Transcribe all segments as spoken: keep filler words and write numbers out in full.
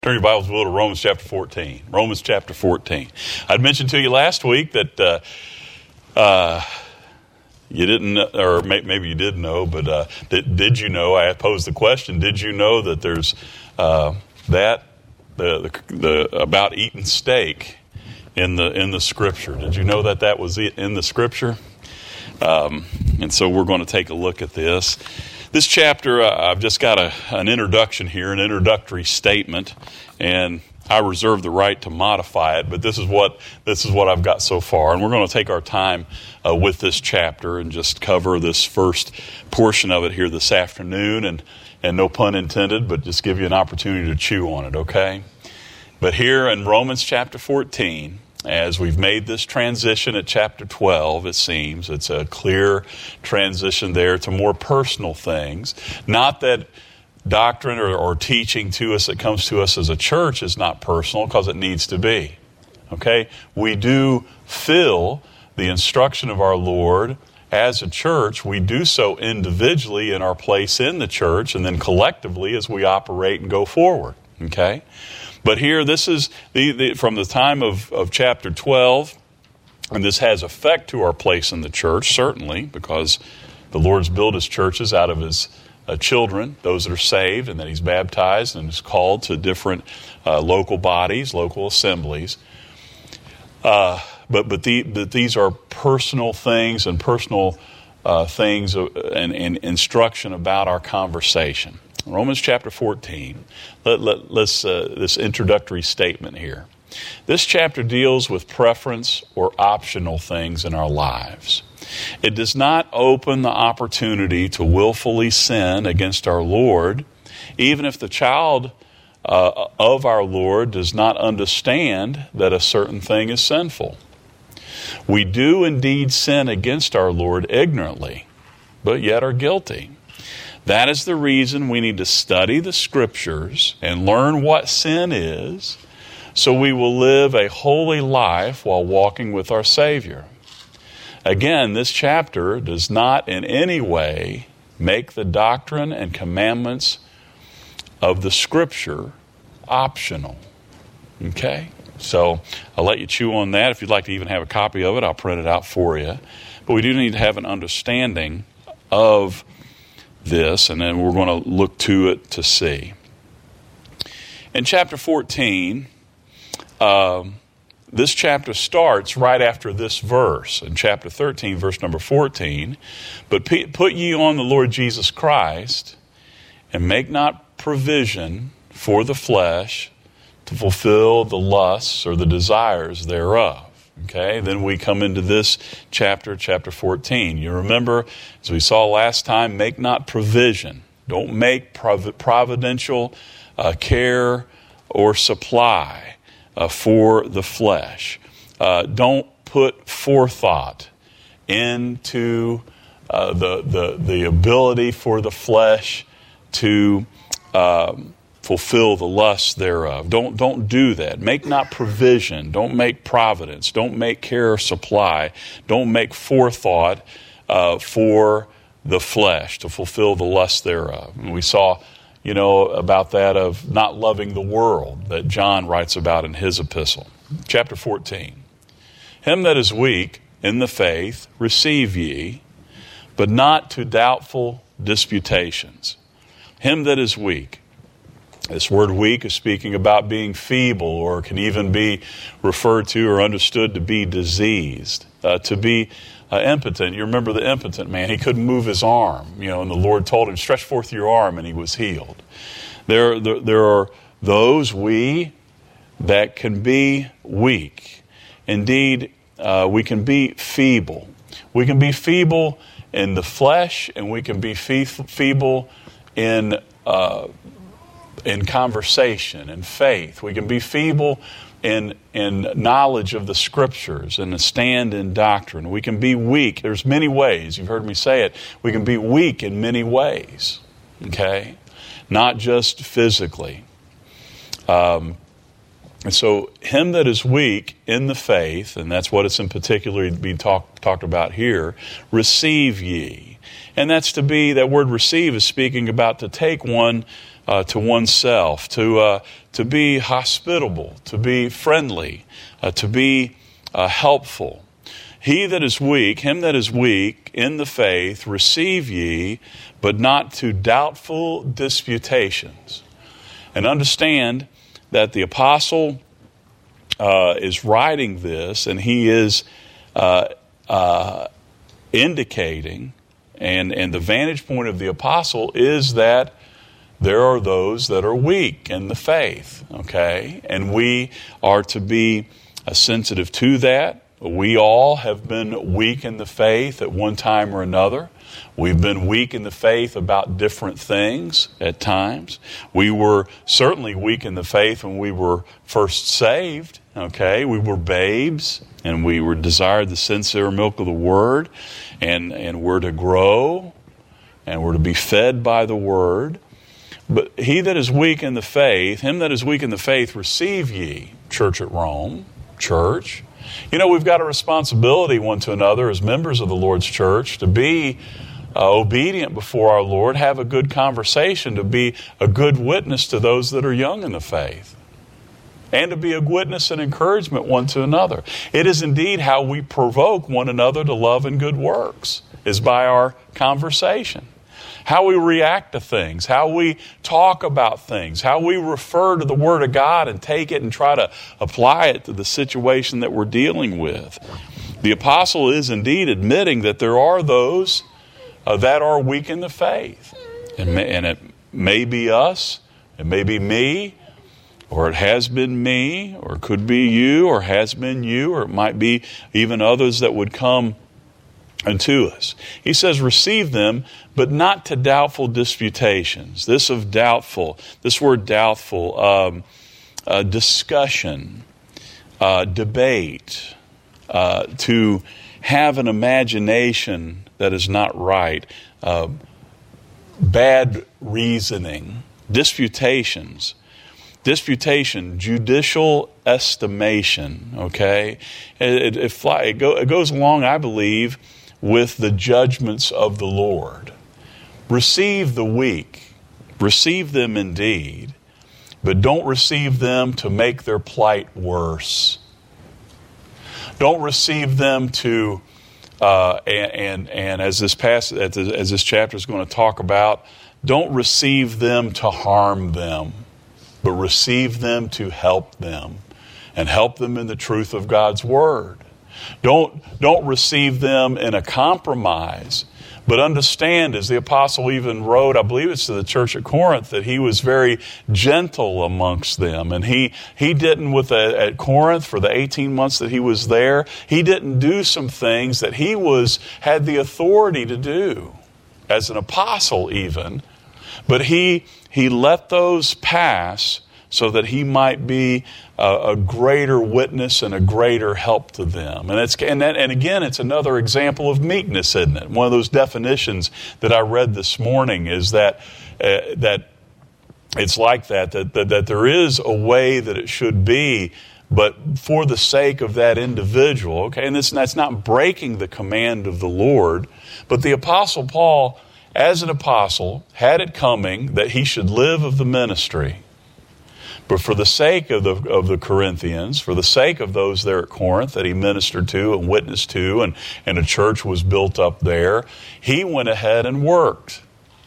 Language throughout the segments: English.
Turn your Bibles to Romans chapter fourteen. Romans chapter fourteen. I'd mentioned to you last week that uh, uh, you didn't, or may, maybe you did know, but uh, did, did you know, I posed the question, did you know that there's uh, that, the, the, the about eating steak in the in the Scripture? Did you know that that was in the Scripture? Um, and so we're going to take a look at this. This chapter, uh, I've just got a, an introduction here, an introductory statement, and I reserve the right to modify it, but this is what this is what I've got so far. And we're going to take our time uh, with this chapter and just cover this first portion of it here this afternoon, and, and no pun intended, but just give you an opportunity to chew on it, okay? But here in Romans chapter fourteen, as we've made this transition at chapter twelve, it seems, it's a clear transition there to more personal things. Not that doctrine or, or teaching to us that comes to us as a church is not personal, because it needs to be. Okay? We do feel the instruction of our Lord as a church. We do so individually in our place in the church, and then collectively as we operate and go forward. Okay? But here, this is the, the, from the time of, of chapter twelve, and this has effect to our place in the church, certainly, because the Lord's built His churches out of His uh, children, those that are saved, and that He's baptized and is called to different uh, local bodies, local assemblies. Uh, but but, the, but these are personal things and personal uh, things and, and instruction about our conversation. Romans chapter fourteen, let, let, let's, uh, this introductory statement here. This chapter deals with preference or optional things in our lives. It does not open the opportunity to willfully sin against our Lord, even if the child uh, of our Lord does not understand that a certain thing is sinful. We do indeed sin against our Lord ignorantly, but yet are guilty. That is the reason we need to study the Scriptures and learn what sin is, so we will live a holy life while walking with our Savior. Again, this chapter does not in any way make the doctrine and commandments of the Scripture optional. Okay? So I'll let you chew on that. If you'd like to even have a copy of it, I'll print it out for you. But we do need to have an understanding of this, and then we're going to look to it to see. In chapter fourteen, um, this chapter starts right after this verse. In chapter thirteen, verse number fourteen, but put ye on the Lord Jesus Christ, and make not provision for the flesh to fulfill the lusts or the desires thereof. Okay, then we come into this chapter, chapter fourteen. You remember, as we saw last time, make not provision. Don't make prov- providential uh, care or supply uh, for the flesh. Uh, don't put forethought into uh, the, the, the ability for the flesh to um, fulfill the lusts thereof. Don't, don't do that. Make not provision. Don't make providence. Don't make care or supply. Don't make forethought uh, for the flesh to fulfill the lusts thereof. And we saw, you know, about that of not loving the world that John writes about in his epistle. Chapter fourteen. Him that is weak in the faith receive ye, but not to doubtful disputations. Him that is weak. This word weak is speaking about being feeble, or can even be referred to or understood to be diseased, uh, to be uh, impotent. You remember the impotent man. He couldn't move his arm, you know, and the Lord told him, stretch forth your arm, and he was healed. There, there, there are those we that can be weak. Indeed, uh, we can be feeble. We can be feeble in the flesh, and we can be fe- feeble in uh in conversation and faith. We can be feeble in in knowledge of the Scriptures and stand in doctrine. We can be weak. There's many ways. You've heard me say it. We can be weak in many ways. Okay? Not just physically. Um, and so, him that is weak in the faith, and that's what it's in particular being talk, talked about here, receive ye. And that's to be, that word receive is speaking about to take one uh, to oneself, to uh, to be hospitable, to be friendly, uh, to be uh, helpful. He that is weak, him that is weak in the faith, receive ye, but not to doubtful disputations. And understand that the apostle uh, is writing this, and he is uh, uh, indicating, and, and the vantage point of the apostle is that there are those that are weak in the faith, okay? And we are to be uh, sensitive to that. We all have been weak in the faith at one time or another. We've been weak in the faith about different things at times. We were certainly weak in the faith when we were first saved, okay? We were babes, and we were desired the sincere milk of the Word, and, and we're to grow, and we're to be fed by the Word. But he that is weak in the faith, him that is weak in the faith, receive ye, church at Rome, church. You know, we've got a responsibility one to another as members of the Lord's church to be uh, obedient before our Lord, have a good conversation, to be a good witness to those that are young in the faith, and to be a witness and encouragement one to another. It is indeed how we provoke one another to love and good works, is by our conversation. How we react to things, how we talk about things, how we refer to the Word of God and take it and try to apply it to the situation that we're dealing with. The apostle is indeed admitting that there are those uh, that are weak in the faith. And, may, and it may be us, it may be me, or it has been me, or it could be you, or has been you, or it might be even others that would come unto us. He says, receive them, but not to doubtful disputations. This of doubtful, this word doubtful, um, uh, discussion, uh, debate, uh, to have an imagination that is not right, uh, bad reasoning, disputations. Disputation, judicial estimation, okay? It, it, it, fly, it, go, it goes along, I believe, with the judgments of the Lord. Receive the weak, receive them indeed, but don't receive them to make their plight worse. Don't receive them to, uh, and, and and as this passage, as this chapter is going to talk about, don't receive them to harm them, but receive them to help them, and help them in the truth of God's Word. Don't, don't receive them in a compromise, but understand, as the apostle even wrote, I believe it's to the church at Corinth, that he was very gentle amongst them. And he, he didn't, with a, at Corinth, for the eighteen months that he was there, he didn't do some things that he was had the authority to do, as an apostle even. But he, he let those pass so that he might be a, a greater witness and a greater help to them. And it's and, that, and again, it's another example of meekness, isn't it? One of those definitions that I read this morning is that uh, that it's like that, that, that, that there is a way that it should be, but for the sake of that individual, okay, and this, that's not breaking the command of the Lord, but the Apostle Paul, as an apostle, had it coming that he should live of the ministry. But for the sake of the of the Corinthians, for the sake of those there at Corinth that he ministered to and witnessed to, and, and a church was built up there, he went ahead and worked.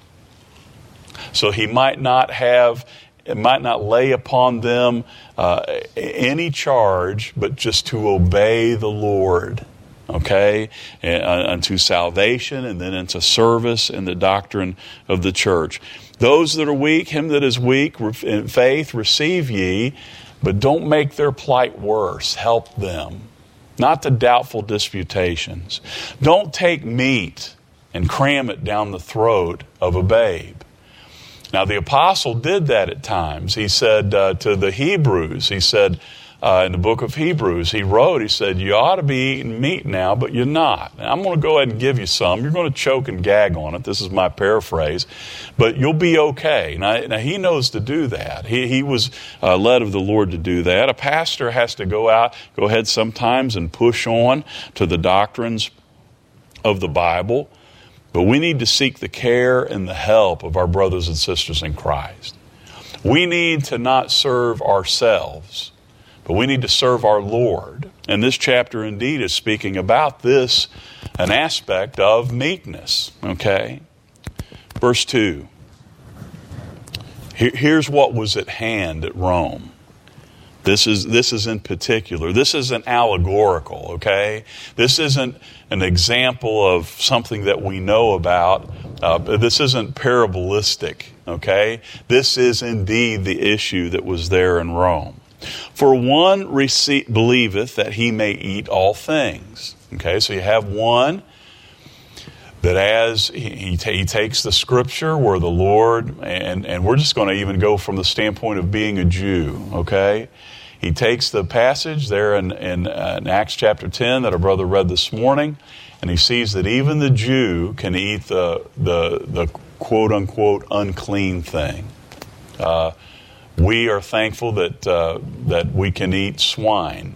So he might not have, it might not lay upon them uh, any charge, but just to obey the Lord, okay, and, uh, unto salvation, and then into service in the doctrine of the church. Those that are weak, him that is weak in faith, receive ye, but don't make their plight worse. Help them. Not to doubtful disputations. Don't take meat and cram it down the throat of a babe. Now, the apostle did that at times. He said uh, to the Hebrews, he said, Uh, in the book of Hebrews, he wrote, he said, you ought to be eating meat now, but you're not. And I'm going to go ahead and give you some. You're going to choke and gag on it. This is my paraphrase. But you'll be okay. Now, now he knows to do that. He, he was uh, led of the Lord to do that. A pastor has to go out, go ahead sometimes and push on to the doctrines of the Bible. But we need to seek the care and the help of our brothers and sisters in Christ. We need to not serve ourselves, but we need to serve our Lord. And this chapter indeed is speaking about this, an aspect of meekness. Okay? Verse two. Here, here's what was at hand at Rome. This is this is in particular. This isn't allegorical, okay? This isn't an example of something that we know about. Uh, this isn't parabolistic, okay? This is indeed the issue that was there in Rome. For one receive, believeth that he may eat all things. Okay, so you have one that as he, he, t- he takes the scripture where the Lord, and, and we're just going to even go from the standpoint of being a Jew, okay? He takes the passage there in, in, uh, in Acts chapter ten that our brother read this morning, and he sees that even the Jew can eat the, the, the quote-unquote unclean thing. Uh, we are thankful that uh, that we can eat swine.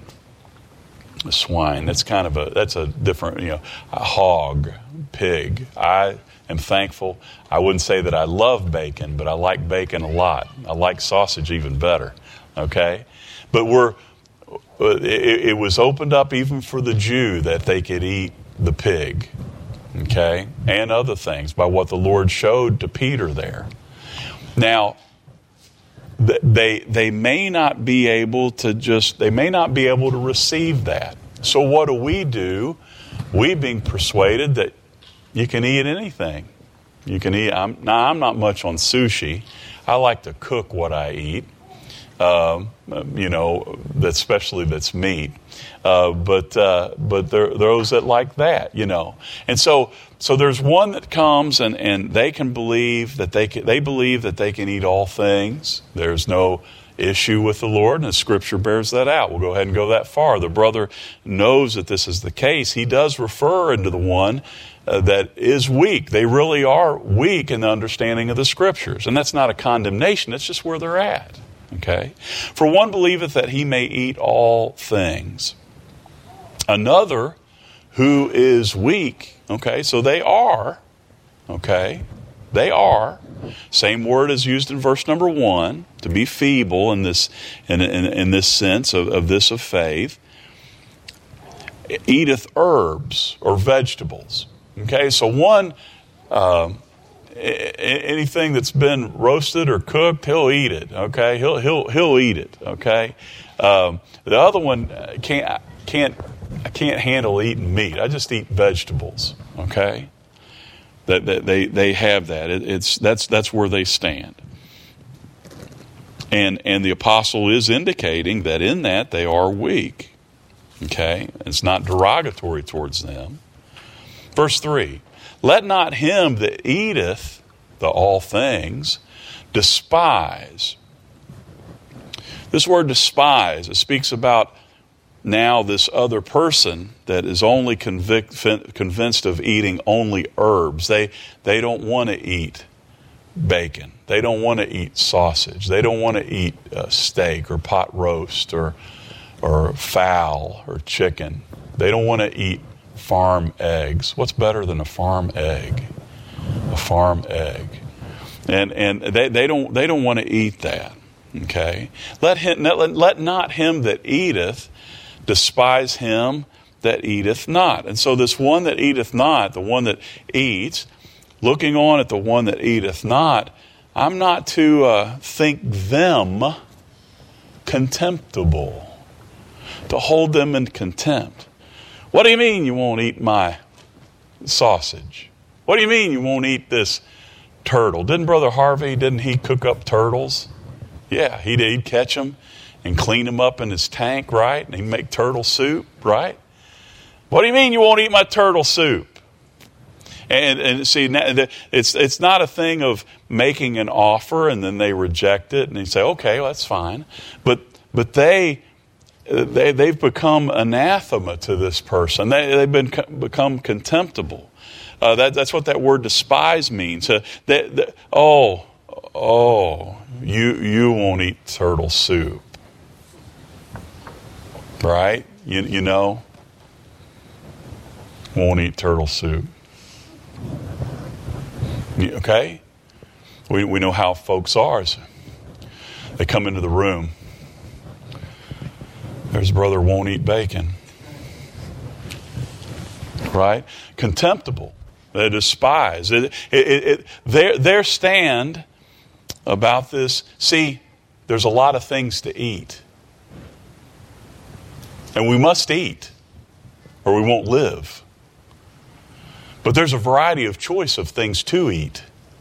Swine, that's kind of a, that's a different, you know, a hog, pig. I am thankful. I wouldn't say that I love bacon, but I like bacon a lot. I like sausage even better, okay? But we're, it, it was opened up even for the Jew that they could eat the pig, okay? And other things by what the Lord showed to Peter there. Now, They they may not be able to just, they may not be able to receive that. So what do we do? We being persuaded that you can eat anything. You can eat, I'm, now I'm not much on sushi. I like to cook what I eat, um, you know, especially that's meat. Uh, but uh, but there, there are those that like that, you know. And so so there's one that comes and, and they can believe that they can, they believe that they can eat all things. There's no issue with the Lord, and the Scripture bears that out. We'll go ahead and go that far. The brother knows that this is the case. He does refer into the one uh, that is weak. They really are weak in the understanding of the Scriptures. And that's not a condemnation. It's just where they're at. Okay? For one believeth that he may eat all things. Another who is weak. Okay? So they are. Okay? They are. Same word is used in verse number one, to be feeble in this in, in, in this sense of, of this of faith. Eateth herbs or vegetables. Okay, so one, uh, anything that's been roasted or cooked, he'll eat it. Okay, he'll he'll he'll eat it. Okay, um, the other one can't can't I can't handle eating meat. I just eat vegetables. Okay. That, that they they have that. It, it's that's that's where they stand. And and the apostle is indicating that in that they are weak. Okay? It's not derogatory towards them. Verse three. Let not him that eateth the all things despise. This word despise, it speaks about now this other person that is only convic- convinced of eating only herbs. They they don't want to eat bacon. They don't want to eat sausage. They don't want to eat uh, steak or pot roast or or fowl or chicken. They don't want to eat farm eggs. What's better than a farm egg? A farm egg. And and they, they don't they don't want to eat that. Okay? Let him let, let not him that eateth despise him that eateth not. And so this one that eateth not, the one that eats, looking on at the one that eateth not, I'm not to uh, think them contemptible, to hold them in contempt. What do you mean you won't eat my sausage? What do you mean you won't eat this turtle? Didn't Brother Harvey, didn't he cook up turtles? Yeah, he'd, he'd catch them and clean them up in his tank, right? And he'd make turtle soup, right? What do you mean you won't eat my turtle soup? And, and see, it's it's not a thing of making an offer and then they reject it and they say, okay, well, that's fine. But but they they they've become anathema to this person. They they've been become contemptible. Uh, that that's what that word despise means. Uh, they, they, oh oh, you you won't eat turtle soup. Right? You you know? Won't eat turtle soup. Okay? We we know how folks are. They come into the room. There's brother won't eat bacon. Right? Contemptible. They despise. It, it, it, it, their, their stand about this, see, there's a lot of things to eat. And we must eat, or we won't live. But there's a variety of choice of things to eat.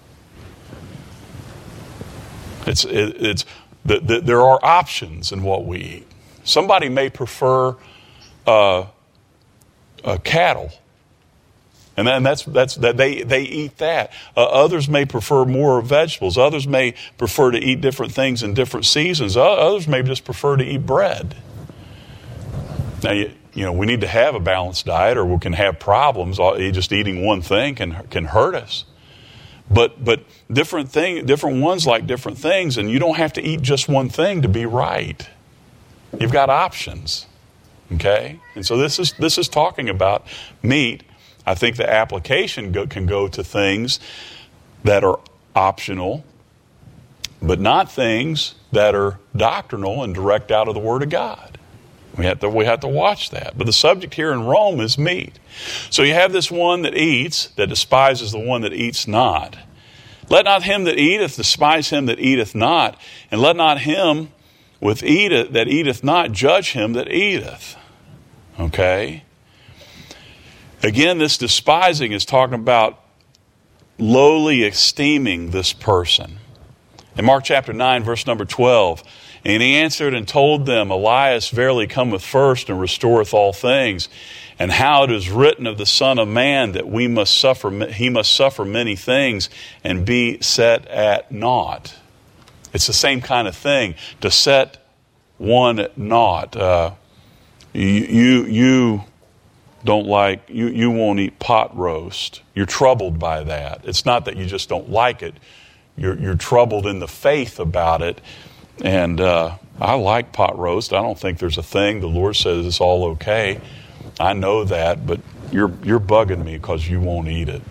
It's, it, it's the, the, there are options in what we eat. Somebody may prefer uh, uh, cattle, and then that's that's that they they eat that. Uh, others may prefer more vegetables. Others may prefer to eat different things in different seasons. Uh, others may just prefer to eat bread. Now, you, you know, we need to have a balanced diet, or we can have problems. Just eating one thing can can hurt us. But but different thing, different ones like different things, and you don't have to eat just one thing to be right. You've got options, okay? And so this is this is talking about meat. I think the application go, can go to things that are optional, but not things that are doctrinal and direct out of the Word of God. We have to we have to watch that. But the subject here in Rome is meat. So you have this one that eats, that despises the one that eats not. Let not him that eateth despise him that eateth not, and let not him with eateth that eateth not judge him that eateth. Okay? Again, this despising is talking about lowly esteeming this person. In Mark chapter nine, verse number twelve, and he answered and told them, Elias verily cometh first and restoreth all things. And how it is written of the Son of Man that we must suffer, he must suffer many things and be set at naught. It's the same kind of thing, to set one at naught. Uh, you, you you don't like, you, you won't eat pot roast. You're troubled by that. It's not that you just don't like it. You're, you're troubled in the faith about it. And uh, I like pot roast. I don't think there's a thing. The Lord says it's all okay. I know that, but you're you're bugging me because you won't eat it.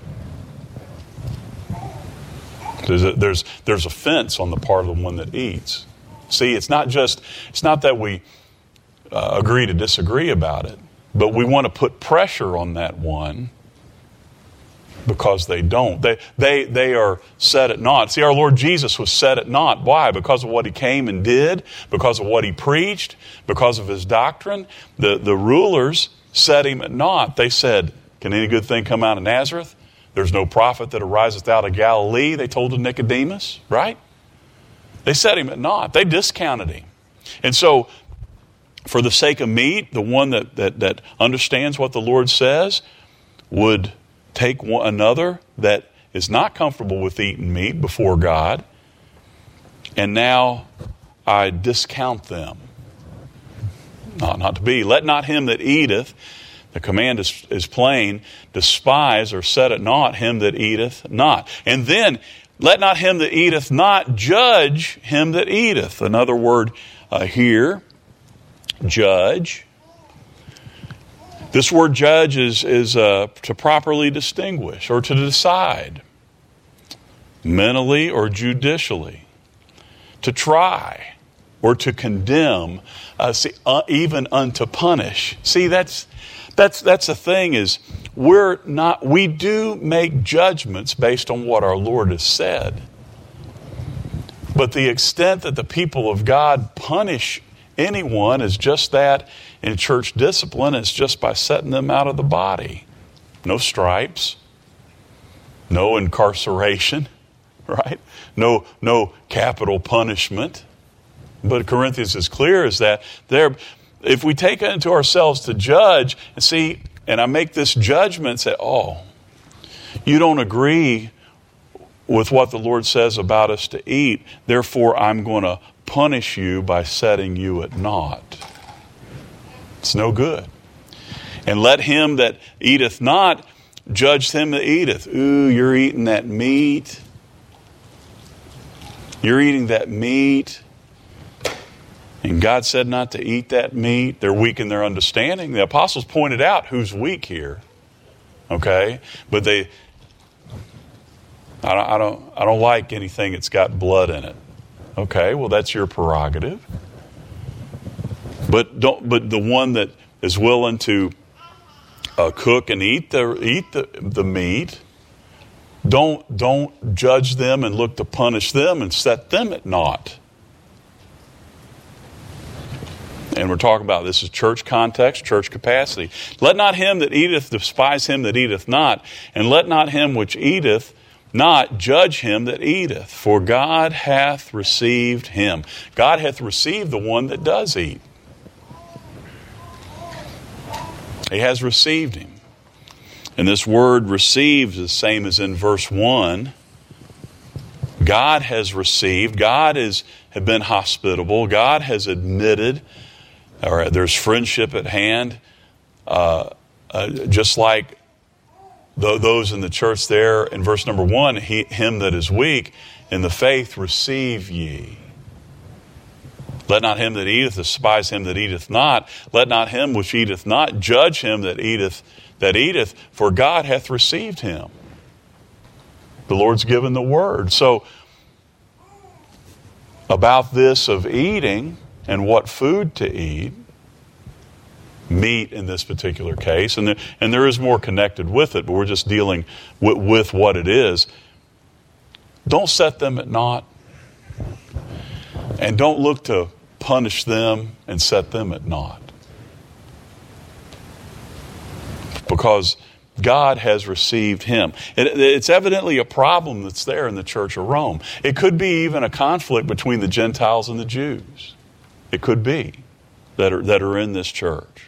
There's a, there's there's offense on the part of the one that eats. See, it's not just it's not that we uh, agree to disagree about it, but we want to put pressure on that one because they don't. They they they are set at naught. See, our Lord Jesus was set at naught. Why? Because of what he came and did, because of what he preached, because of his doctrine. The the rulers set him at naught. They said, can any good thing come out of Nazareth? There's no prophet that ariseth out of Galilee, they told to Nicodemus, right? They set him at naught. They discounted him. And so, for the sake of meat, the one that, that, that understands what the Lord says would take one, another that is not comfortable with eating meat before God, and now I discount them. Not, not to be. Let not him that eateth, the command is, is plain, despise or set at naught him that eateth not. And then, let not him that eateth not judge him that eateth. Another word uh, here, judge. This word judge is, is uh, to properly distinguish or to decide, mentally or judicially, to try or to condemn, uh, see, uh, even unto punish. See, that's that's that's the thing is we're not. We do make judgments based on what our Lord has said, but the extent that the people of God punish anyone is just that in church discipline. It's just by setting them out of the body. No stripes, no incarceration, right? No no capital punishment. But Corinthians is clear is that there, if we take it into ourselves to judge and see, and I make this judgment and say, oh, you don't agree with what the Lord says about us to eat, therefore I'm going to punish you by setting you at naught. It's no good. And let him that eateth not judge him that eateth. Ooh, you're eating that meat. You're eating that meat. And God said not to eat that meat. They're weak in their understanding. The apostles pointed out who's weak here. Okay? But they, I don't, I don't, I don't like anything that's got blood in it. Okay, well, that's your prerogative. But don't. But the one that is willing to uh, cook and eat the eat the, the meat, don't don't judge them and look to punish them and set them at naught. And we're talking about this is church context, church capacity. Let not him that eateth despise him that eateth not, and let not him which eateth not judge him that eateth, for God hath received him. God hath received the one that does eat. He has received him. And this word received is the same as in verse one. God has received. God has have been hospitable. God has admitted, or there's friendship at hand. Uh, uh, just like th- those in the church there in verse number one, he, him that is weak in the faith receive ye. Let not him that eateth despise him that eateth not. Let not him which eateth not judge him that eateth that eateth, for God hath received him. The Lord's given the word. So, about this of eating and what food to eat, meat in this particular case, and there, and there is more connected with it, but we're just dealing with, with what it is. Don't set them at naught. And don't look to punish them and set them at naught. Because God has received him. It, it's evidently a problem that's there in the church of Rome. It could be even a conflict between the Gentiles and the Jews. It could be that are, that are in this church.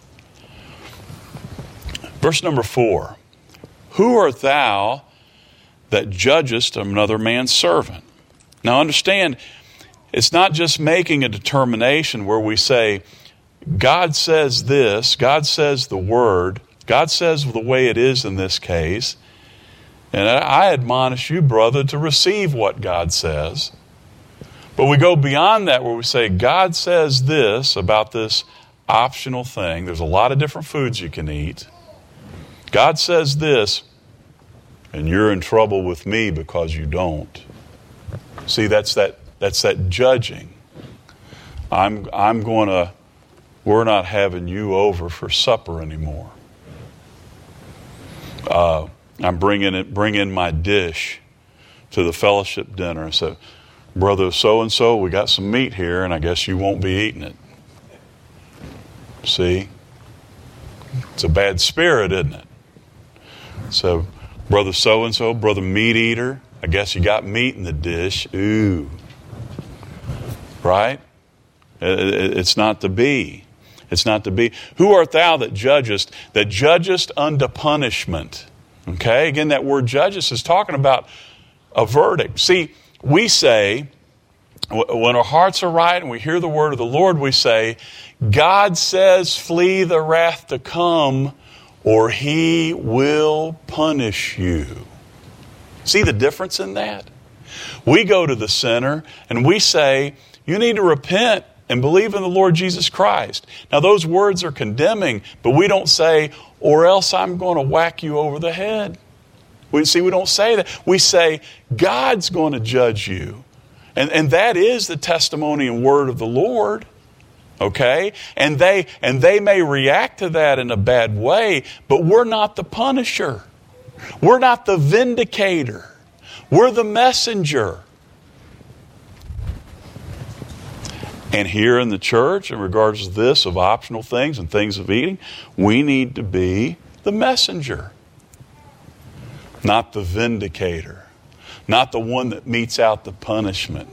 Verse number four. Who art thou that judgest another man's servant? Now understand, it's not just making a determination where we say, God says this, God says the word, God says the way it is in this case, and I admonish you, brother, to receive what God says. But we go beyond that where we say, God says this about this optional thing. There's a lot of different foods you can eat. God says this, and you're in trouble with me because you don't. See, that's that that's that judging. I'm I'm going to, we're not having you over for supper anymore. Uh, I'm bringing it, bringing my dish to the fellowship dinner. And so, brother so-and-so, we got some meat here, and I guess you won't be eating it. See? It's a bad spirit, isn't it? So, brother so-and-so, brother meat eater, I guess you got meat in the dish. Ooh. Right? It's not to be. It's not to be. Who art thou that judgest, that judgest unto punishment? Okay? Again, that word judgest is talking about a verdict. See, we say, when our hearts are right and we hear the word of the Lord, we say, God says, flee the wrath to come, or he will punish you. See the difference in that? We go to the sinner and we say, you need to repent and believe in the Lord Jesus Christ. Now those words are condemning, but we don't say, or else I'm going to whack you over the head. We see, we don't say that. We say, God's going to judge you. And, and that is the testimony and word of the Lord. Okay? And they, and they may react to that in a bad way, but we're not the punisher. We're not the vindicator. We're the messenger. And here in the church, in regards to this of optional things and things of eating, we need to be the messenger. Not the vindicator. Not the one that metes out the punishment.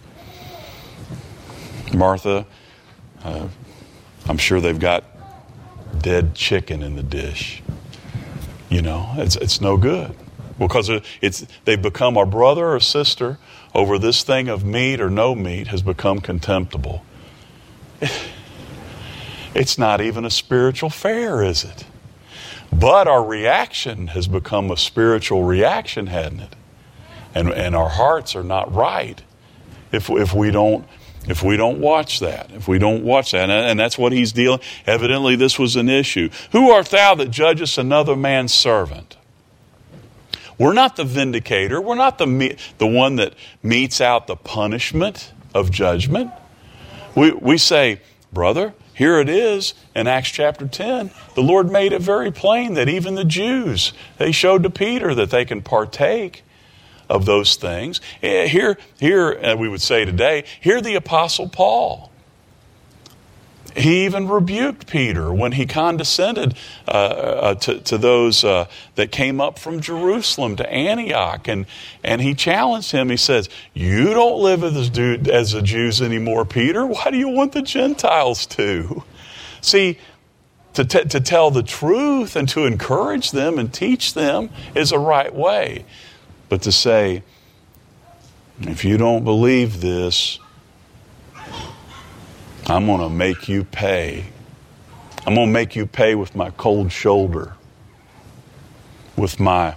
Martha, uh, I'm sure they've got dead chicken in the dish. You know, it's it's no good. Because it's they've become our brother or sister over this thing of meat or no meat has become contemptible. It's not even a spiritual fare, is it? But our reaction has become a spiritual reaction, hasn't it? And and our hearts are not right if if we don't if we don't watch that. If we don't watch that, and, and that's what he's dealing. Evidently, this was an issue. Who art thou that judgest another man's servant? We're not the vindicator. We're not the me- the one that metes out the punishment of judgment. We we say, brother, here it is in Acts chapter ten. The Lord made it very plain that even the Jews, they showed to Peter that they can partake of those things. Here, here we would say today, here the Apostle Paul. He even rebuked Peter when he condescended uh, uh, to, to those uh, that came up from Jerusalem to Antioch. And, and he challenged him. He says, you don't live as, dude, as the Jews anymore, Peter. Why do you want the Gentiles to? See, to, t- to tell the truth and to encourage them and teach them is a right way. But to say, if you don't believe this, I'm going to make you pay. I'm going to make you pay with my cold shoulder, with my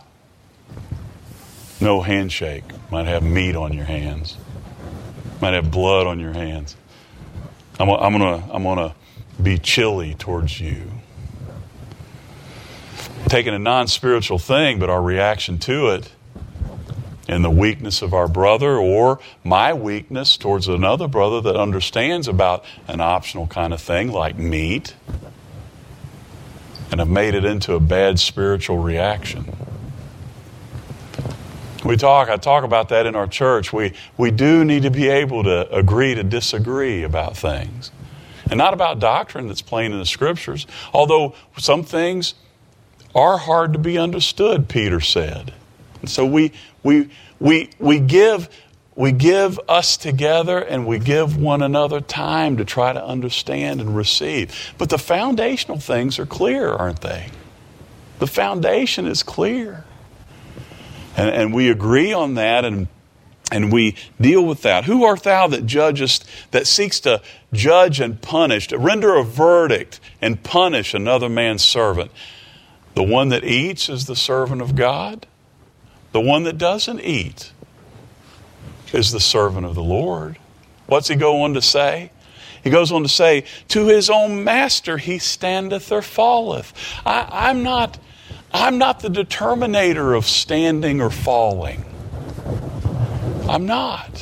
no handshake. Might have meat on your hands. Might have blood on your hands. I'm, I'm going to I'm going to be chilly towards you. Taking a non-spiritual thing, but our reaction to it, in the weakness of our brother or my weakness towards another brother that understands about an optional kind of thing like meat, and have made it into a bad spiritual reaction. We talk, I talk about that in our church. We, we do need to be able to agree to disagree about things. And not about doctrine that's plain in the Scriptures. Although some things are hard to be understood, Peter said. And so we we we we give we give us together and we give one another time to try to understand and receive. But the foundational things are clear, aren't they? The foundation is clear. And, and we agree on that and and we deal with that. Who art thou that judgest, that seeks to judge and punish, to render a verdict and punish another man's servant? The one that eats is the servant of God. The one that doesn't eat is the servant of the Lord. What's he go on to say? He goes on to say, to his own master he standeth or falleth. I, I'm not, I'm not the determinator of standing or falling. I'm not.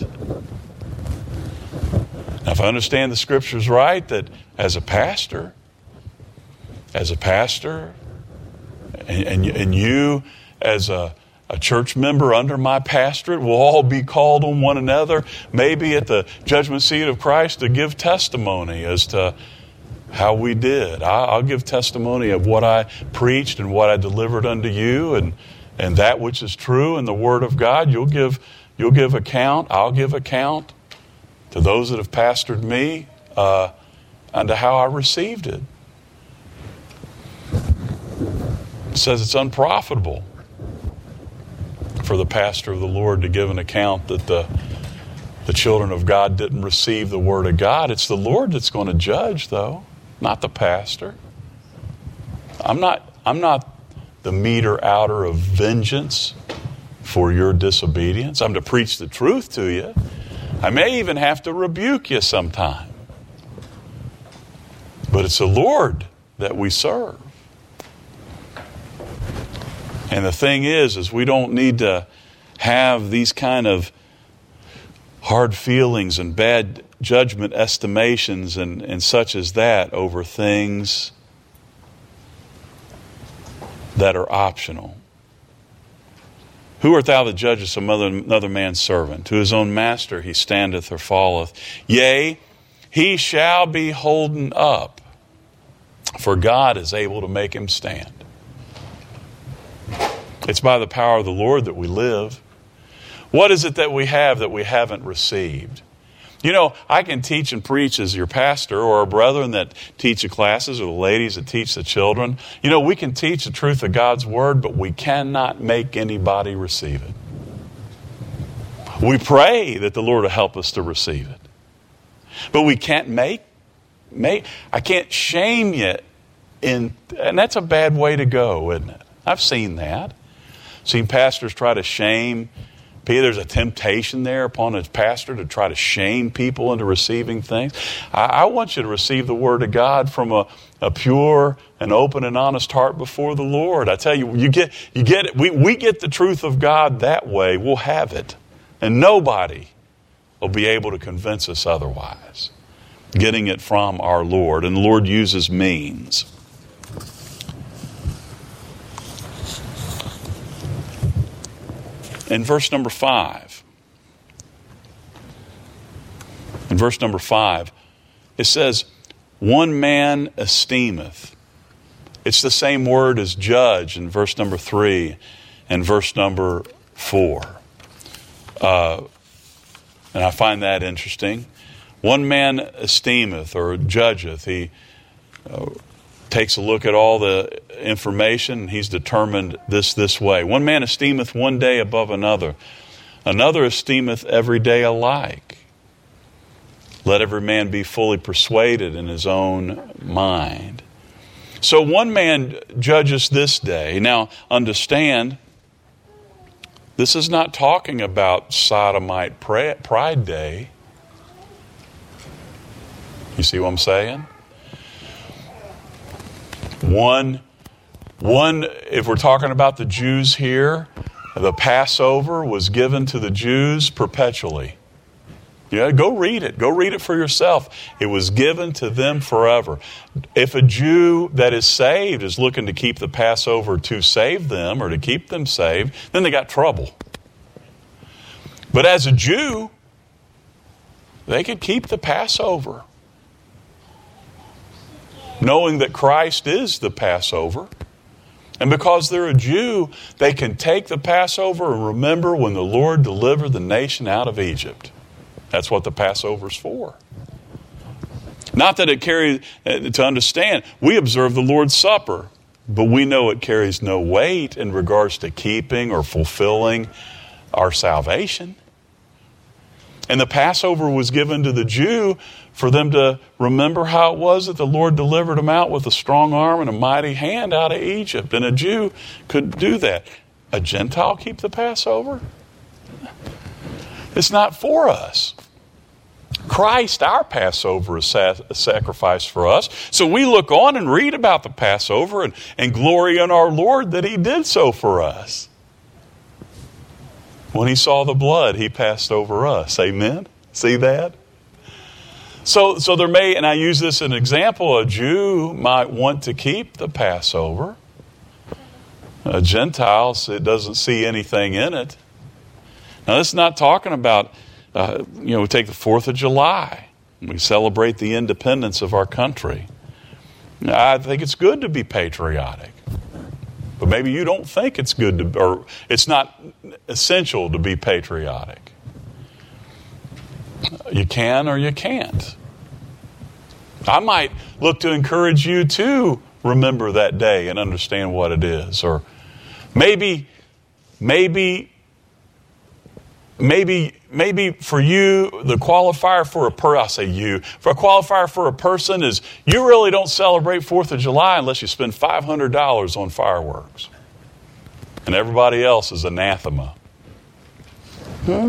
Now, if I understand the Scriptures right, that as a pastor, as a pastor, and, and, and you as a A church member under my pastorate will all be called on one another, maybe at the judgment seat of Christ, to give testimony as to how we did. I'll give testimony of what I preached and what I delivered unto you, and and that which is true in the Word of God. You'll give you'll give account. I'll give account to those that have pastored me uh, unto how I received it. It says it's unprofitable for the pastor of the Lord to give an account that the the children of God didn't receive the Word of God. It's the Lord that's going to judge, though, not the pastor. I'm not I'm not the meter outer of vengeance for your disobedience. I'm to preach the truth to you. I may even have to rebuke you sometime. But it's the Lord that we serve. And the thing is, is we don't need to have these kind of hard feelings and bad judgment estimations and, and such as that over things that are optional. Who art thou that judgest another man's servant? To his own master he standeth or falleth. Yea, he shall be holden up, for God is able to make him stand. It's by the power of the Lord that we live. What is it that we have that we haven't received? You know, I can teach and preach as your pastor, or our brethren that teach the classes, or the ladies that teach the children. You know, we can teach the truth of God's Word, but we cannot make anybody receive it. We pray that the Lord will help us to receive it. But we can't make, make I can't shame you in, and that's a bad way to go, isn't it? I've seen that. Seen pastors try to shame There's a temptation there upon a pastor to try to shame people into receiving things. I, I want you to receive the Word of God from a, a pure and open and honest heart before the Lord. I tell you, you get you get it. We, we get the truth of God that way. We'll have it. And nobody will be able to convince us otherwise. Getting it from our Lord. And the Lord uses means. In verse number five, in verse number five, it says, one man esteemeth. It's the same word as judge in verse number three and verse number four. Uh, and I find that interesting. One man esteemeth or judgeth. He uh, takes a look at all the information, and he's determined this this way. One man esteemeth one day above another. Another esteemeth every day alike. Let every man be fully persuaded in his own mind. So one man judges this day. Now, understand, this is not talking about sodomite pride day. You see what I'm saying? One, one, if we're talking about the Jews here, the Passover was given to the Jews perpetually. Yeah, go read it. Go read it for yourself. It was given to them forever. If a Jew that is saved is looking to keep the Passover to save them or to keep them saved, then they got trouble. But as a Jew, they could keep the Passover, knowing that Christ is the Passover. And because they're a Jew, they can take the Passover and remember when the Lord delivered the nation out of Egypt. That's what the Passover's for. Not that it carries, to understand, we observe the Lord's Supper, but we know it carries no weight in regards to keeping or fulfilling our salvation. And the Passover was given to the Jew for them to remember how it was that the Lord delivered them out with a strong arm and a mighty hand out of Egypt. And a Jew could do that. A Gentile keep the Passover? It's not for us. Christ, our Passover, is sa- sacrificed for us. So we look on and read about the Passover and, and glory in our Lord that He did so for us. When He saw the blood, He passed over us. Amen? See that? So, so there may, and I use this as an example, a Jew might want to keep the Passover. A Gentile, it doesn't see anything in it. Now, this is not talking about, uh, you know, we take the fourth of July. We celebrate the independence of our country. I think it's good to be patriotic. But maybe you don't think it's good to, or it's not essential to be patriotic. You can or you can't. I might look to encourage you to remember that day and understand what it is. Or maybe, maybe, maybe, maybe for you, the qualifier for a per, I'll say you, for a qualifier for a person is you really don't celebrate fourth of July unless you spend five hundred dollars on fireworks. And everybody else is anathema. Hmm?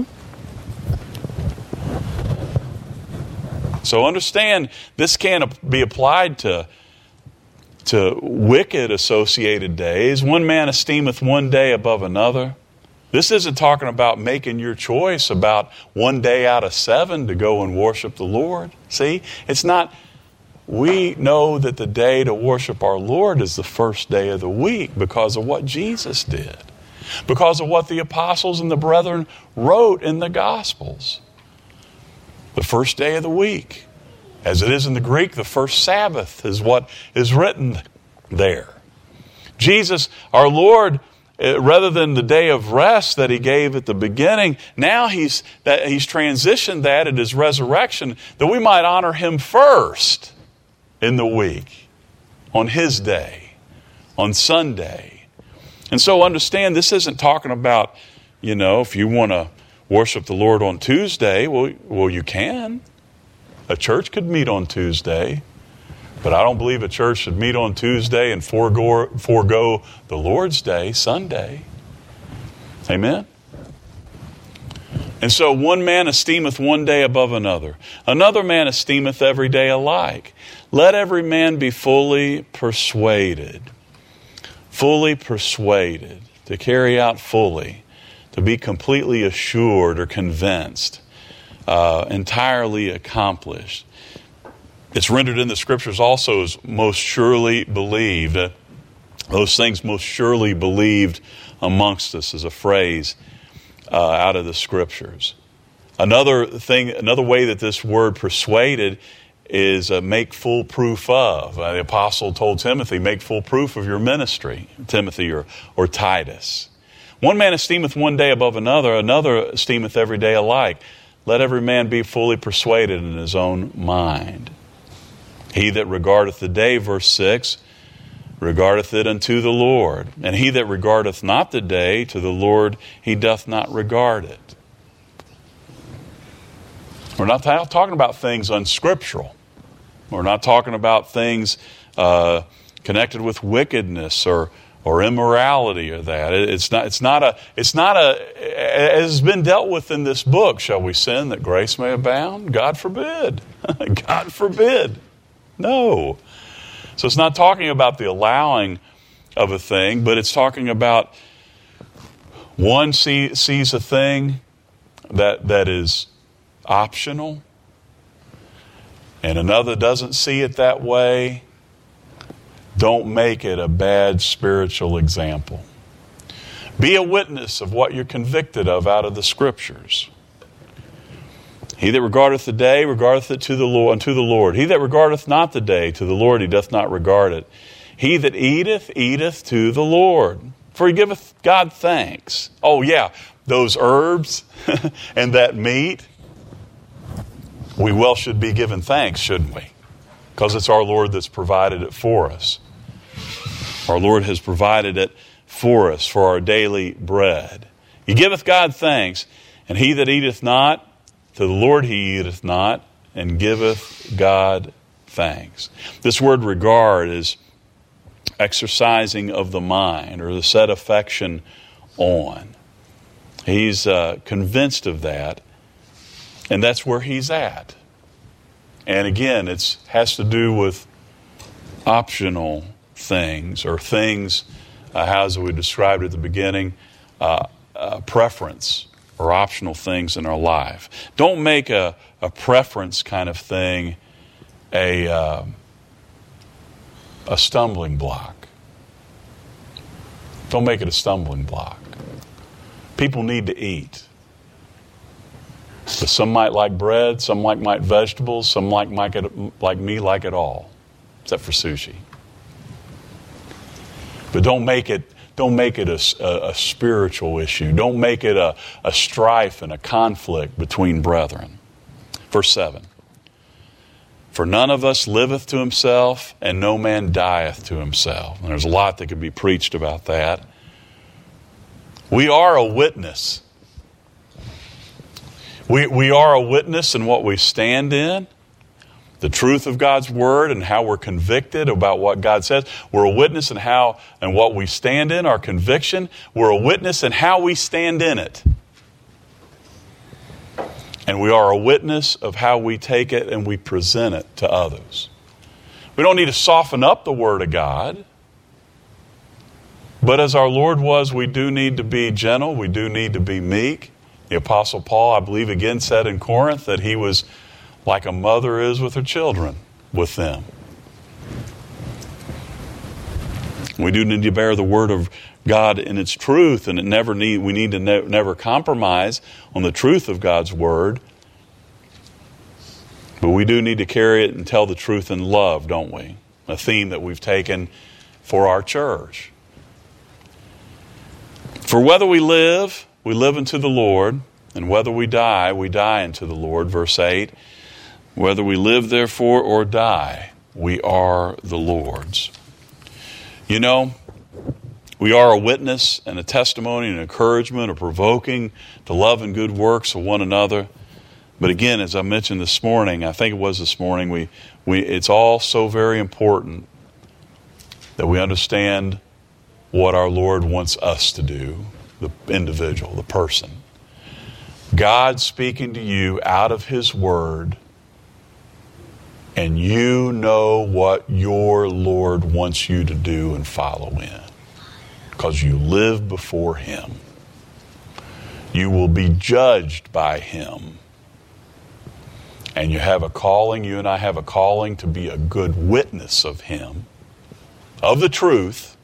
So understand, this can't be applied to, to wicked associated days. One man esteemeth one day above another. This isn't talking about making your choice about one day out of seven to go and worship the Lord. See, it's not, we know that the day to worship our Lord is the first day of the week because of what Jesus did, because of what the apostles and the brethren wrote in the Gospels. The first day of the week. As it is in the Greek, the first Sabbath is what is written there. Jesus, our Lord, rather than the day of rest that He gave at the beginning, now He's that He's transitioned that at His resurrection that we might honor Him first in the week, on His day, on Sunday. And so understand, this isn't talking about, you know, if you want to worship the Lord on Tuesday, well, well, you can. A church could meet on Tuesday, but I don't believe a church should meet on Tuesday and forego, forego the Lord's Day, Sunday. Amen? And so one man esteemeth one day above another. Another man esteemeth every day alike. Let every man be fully persuaded. Fully persuaded. To carry out fully. To be completely assured or convinced. Uh, entirely accomplished. It's rendered in the Scriptures also as most surely believed. Uh, those things most surely believed amongst us is a phrase uh, out of the Scriptures. Another thing, another way that this word persuaded is uh, make full proof of. Uh, the apostle told Timothy, make full proof of your ministry, Timothy or, or Titus. One man esteemeth one day above another, another esteemeth every day alike. Let every man be fully persuaded in his own mind. He that regardeth the day, verse six, regardeth it unto the Lord. And he that regardeth not the day, to the Lord he doth not regard it. We're not talking about things unscriptural. We're not talking about things uh, connected with wickedness or or immorality or that. It's not. It's not a. It's not a. As has been dealt with in this book. Shall we sin that grace may abound? God forbid. God forbid. No. So it's not talking about the allowing of a thing, but it's talking about one see, sees a thing that that is optional, and another doesn't see it that way. Don't make it a bad spiritual example. Be a witness of what you're convicted of out of the Scriptures. He that regardeth the day, regardeth it to the Lord, unto the Lord. He that regardeth not the day, to the Lord he doth not regard it. He that eateth, eateth to the Lord, for he giveth God thanks. Oh yeah, those herbs and that meat, we well should be given thanks, shouldn't we? Because it's our Lord that's provided it for us. Our Lord has provided it for us, for our daily bread. He giveth God thanks, and he that eateth not, to the Lord he eateth not, and giveth God thanks. This word regard is exercising of the mind, or the set affection on. He's uh, convinced of that, and that's where he's at. And again, it has to do with optional things, or things, uh, how as we described at the beginning, uh, uh, preference or optional things in our life. Don't make a, a preference kind of thing a, uh, a stumbling block. Don't make it a stumbling block. People need to eat. But some might like bread, some like might vegetables, some like, like, it, like me like it all, except for sushi. But don't make it don't make it a, a, a spiritual issue. Don't make it a, a strife and a conflict between brethren. Verse seven. For none of us liveth to himself, and no man dieth to himself. And there's a lot that could be preached about that. We are a witness. We, we are a witness in what we stand in, the truth of God's word, and how we're convicted about what God says. We're a witness in how and what we stand in, our conviction. We're a witness in how we stand in it. And we are a witness of how we take it and we present it to others. We don't need to soften up the word of God. But as our Lord was, we do need to be gentle. We do need to be meek. The Apostle Paul, I believe, again said in Corinth that he was like a mother is with her children, with them. We do need to bear the word of God in its truth, and it never need we need to ne- never compromise on the truth of God's word. But we do need to carry it and tell the truth in love, don't we? A theme that we've taken for our church. For whether we live, we live unto the Lord, and whether we die, we die unto the Lord. Verse eight, whether we live therefore or die, we are the Lord's. You know, we are a witness and a testimony and encouragement, or provoking to love and good works of one another. But again, as I mentioned this morning, I think it was this morning, we, we it's all so very important that we understand what our Lord wants us to do, the individual, the person. God speaking to you out of His Word, and you know what your Lord wants you to do and follow in, because you live before Him. You will be judged by Him. And you have a calling, you and I have a calling to be a good witness of Him, of the truth,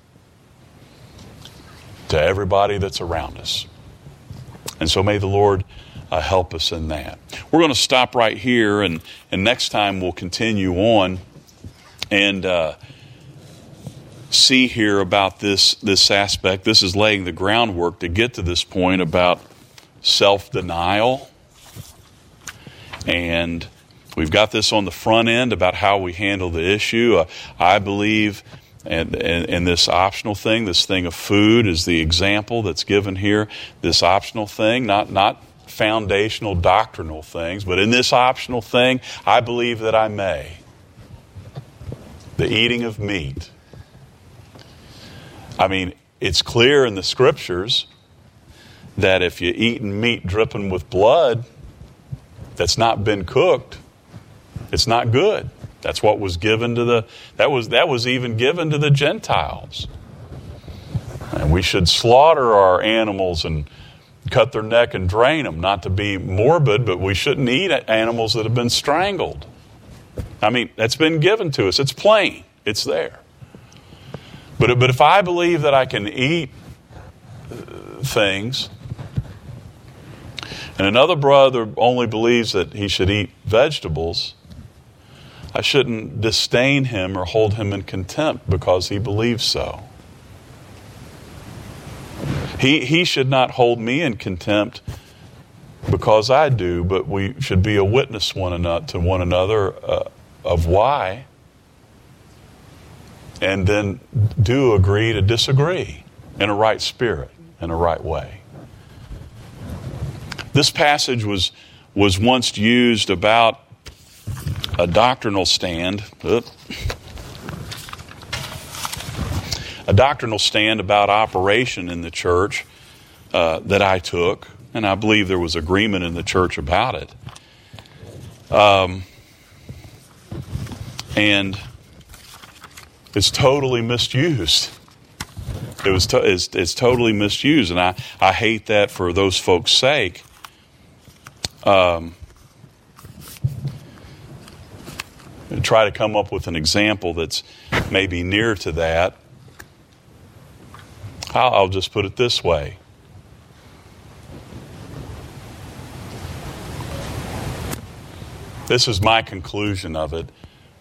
to everybody that's around us. And so may the Lord uh, help us in that. We're going to stop right here, and, and next time we'll continue on and uh, see here about this, this aspect. This is laying the groundwork to get to this point about self-denial. And we've got this on the front end about how we handle the issue. Uh, I believe, and, and, and this optional thing, this thing of food is the example that's given here. This optional thing, not, not foundational doctrinal things, but in this optional thing, I believe that I may. The eating of meat. I mean, it's clear in the Scriptures that if you're eating meat dripping with blood that's not been cooked, it's not good. That's what was given to the, that was, that was even given to the Gentiles. And we should slaughter our animals and cut their neck and drain them, not to be morbid, but we shouldn't eat animals that have been strangled. I mean, that's been given to us. It's plain. It's there. But, but if I believe that I can eat things, and another brother only believes that he should eat vegetables, I shouldn't disdain him or hold him in contempt because he believes so. He, he should not hold me in contempt because I do, but we should be a witness one another, to one another uh, of why, and then do agree to disagree in a right spirit, in a right way. This passage was, was once used about a doctrinal stand, Oop. a doctrinal stand about operation in the church uh, that I took, and I believe there was agreement in the church about it. Um, and it's totally misused. It was to, it's, it's totally misused, and I, I hate that for those folks' sake. Um, try to come up with an example that's maybe near to that. I'll, I'll just put it this way. This is my conclusion of it.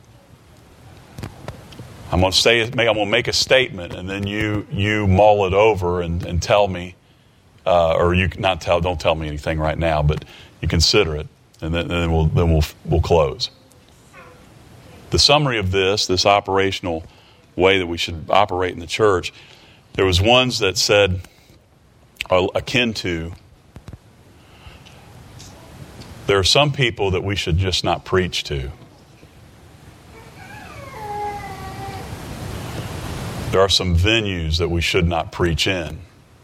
I'm going to say, I'm going to make a statement, and then you you mull it over and, and tell me, uh, or you not tell, don't tell me anything right now, but you consider it, and then, and then we'll then we'll we'll close. The summary of this, this operational way that we should operate in the church, there was ones that said, uh, akin to, there are some people that we should just not preach to. There are some venues that we should not preach in.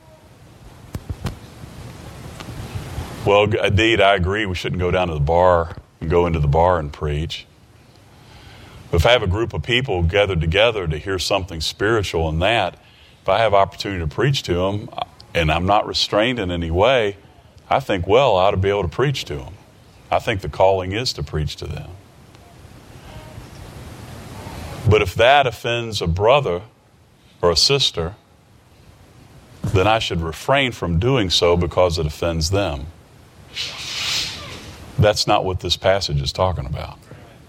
Well, indeed, I agree we shouldn't go down to the bar and go into the bar and preach. But if I have a group of people gathered together to hear something spiritual in that, if I have opportunity to preach to them and I'm not restrained in any way, I think, well, I ought to be able to preach to them. I think the calling is to preach to them. But if that offends a brother or a sister, then I should refrain from doing so because it offends them. That's not what this passage is talking about.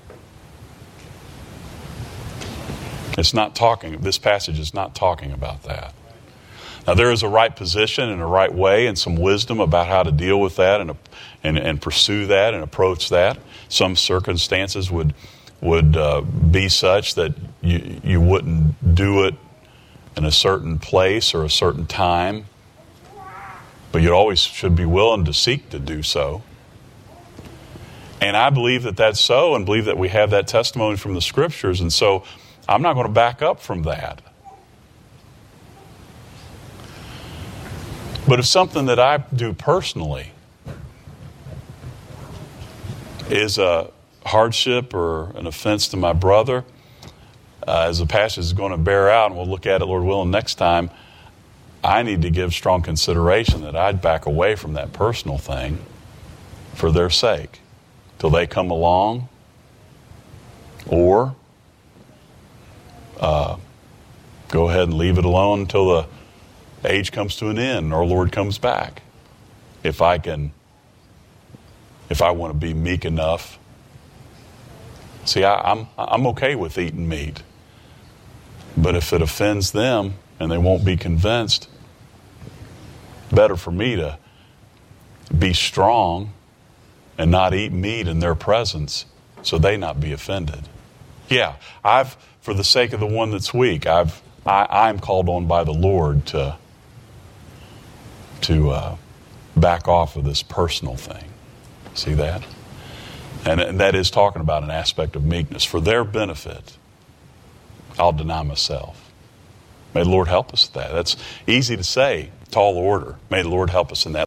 It's not talking, this passage is not talking about that. Now, there is a right position and a right way and some wisdom about how to deal with that and and, and pursue that and approach that. Some circumstances would would uh, be such that you you wouldn't do it in a certain place or a certain time, but you always should be willing to seek to do so. And I believe that that's so, and believe that we have that testimony from the Scriptures, and so I'm not going to back up from that. But if something that I do personally is a hardship or an offense to my brother, uh, as the passage is going to bear out, and we'll look at it, Lord willing, next time, I need to give strong consideration that I'd back away from that personal thing for their sake till they come along, or uh, go ahead and leave it alone until the age comes to an end or Lord comes back. If I can, if I want to be meek enough. See, I, I'm I'm okay with eating meat, but if it offends them and they won't be convinced, better for me to be strong and not eat meat in their presence so they not be offended. Yeah, I've, for the sake of the one that's weak, I've I, I'm called on by the Lord to to uh, back off of this personal thing. See that? And, and that is talking about an aspect of meekness. For their benefit, I'll deny myself. May the Lord help us with that. That's easy to say, tall order. May the Lord help us in that.